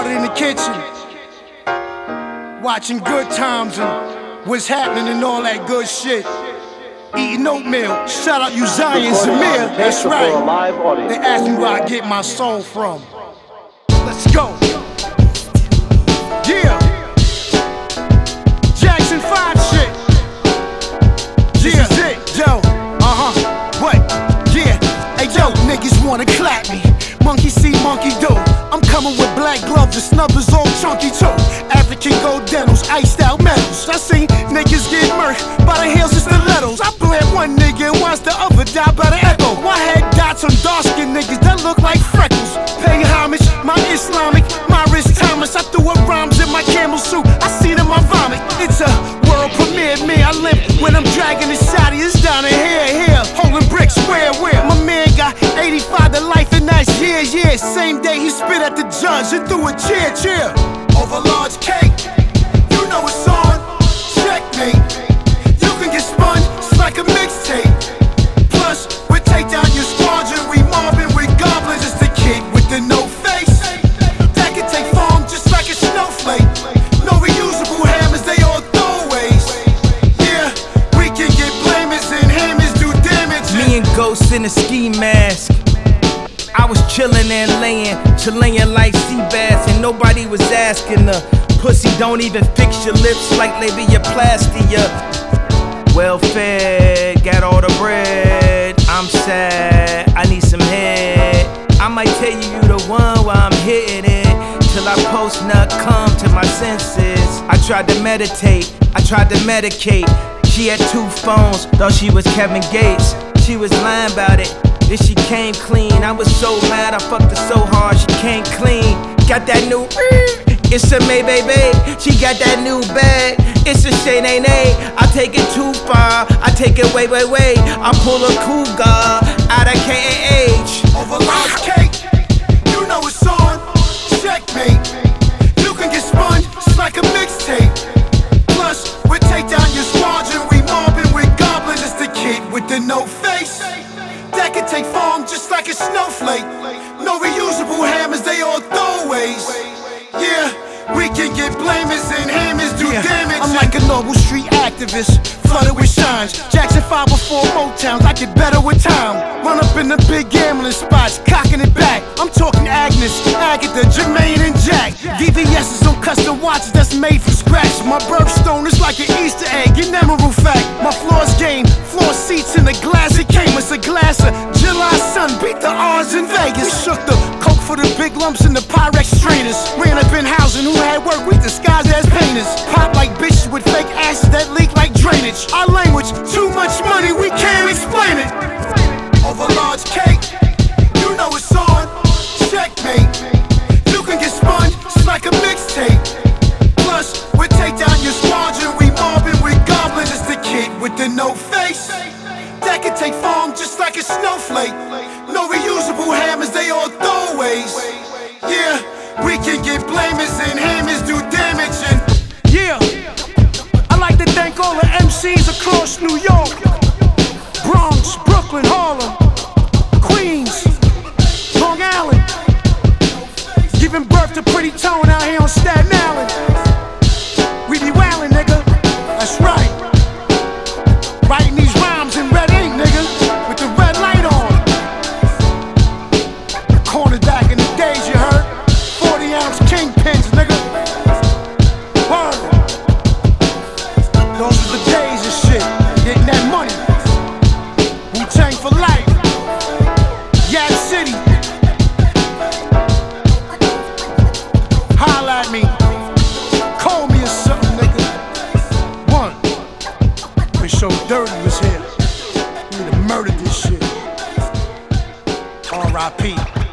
started in the kitchen, watching Good Times and what's happening and all that good shit. Eating oatmeal. Shout out you Zion Zamir. That's right. They asked me where I get my soul from. Let's go. Yeah. Jackson 5 shit. Yeah. This is it. Yo. What? Yeah. Hey yo, niggas wanna clap me. Monkey see, monkey do. I'm coming with black gloves and snubbers all chunky too. African gold dentals, iced out metals. I seen niggas get murked by the heels and stilettos. I bled one nigga and watched the other die by the echo. I had dots on dark-skinned niggas that look like freckles. Pay homage, my Islamic, my wrist Thomas. I threw up rhymes in my camel suit. I see them, I vomit. It's a world premiere. Me, I limp when I'm dragging the shotty. It's down in here, holding bricks. Where? My man got 85 to life and that's yeah. Same day he spit at the judge and threw a cheer. Over large cake, you know it's on. Checkmate, you can get spun, it's like a mixtape. Plus, we take down your squadron, we mobbing with goblins. It's the kid with the no face that can take form just like a snowflake. No reusable hammers, they all throwaways. Yeah, we can get blamers and hammers do damage. Me and Ghost in a ski mask. I was chillin' and laying like sea bass, and nobody was asking the pussy don't even fix your lips like labiaplastia. Well fed, got all the bread. I'm sad, I need some head. I might tell you the one while I'm hitting it, till I post nut come to my senses. I tried to meditate, I tried to medicate. She had 2 phones, thought she was Kevin Gates. She was lying about it. Then she came clean. I was so mad, I fucked her so hard, she came clean. Got that new, it's a May baby. She got that new bag, it's a Shay Nay Nay. I take it too far, I take it way. I pull a cougar out of KAH. Over large cake, you know it's on. Checkmate, you can get spun, it's like a mixtape. Plus, we take down your squadron, we mobbing with goblins. It's the kid with the no face that can take form just like a snowflake. No reusable hammers, they all throwaways. Yeah, we can get blamers and hammers do damage. I'm like a Noble Street activist, flooded with shines. Jackson 5 before Motown, I get better with time. Run up in the big gambling spots, cocking it back. I'm talking Agnes, Agatha, Jermaine and Jack. VVS's on custom watches that's made from scratch. My birthstone is like an Easter egg, an emerald fact. My floor's game, floor seats in the glass. It came as a glass of July sun, beat the odds in Vegas. We shook the coke for the big lumps in the Pyrex strainers. Ran up in housing, who had work, we disguised as painters. Pop like bitches with fake asses that leak like drainage. Our language, too much money, we can't explain it. Over large cake, you know it's on. Checkmate, you can get spun, it's like a mixtape. Plus, we take down your squadron, we mobbing with goblins. It's the kid with the no face that can take form just like a snowflake. No reusable hammers, they all throwaways. Yeah, we can get blamers and hammers do damage. And yeah, I like to thank all the MCs across New York, Bronx, Brooklyn, Harlem, Queens, Long Island, giving birth to Pretty Tone out here on Staten Island. We be wildin', nigga, that's right. Writing these rhymes in red ink, nigga, with the red light on. Corner back in the days, you heard? 40-ounce kingpins, nigga. Word. Those are the days and shit, getting that money. Wu-Tang for life. Yad City. Holla at me. Call me or something, nigga. One. We so dirty was here. We would've murdered this shit. R.I.P.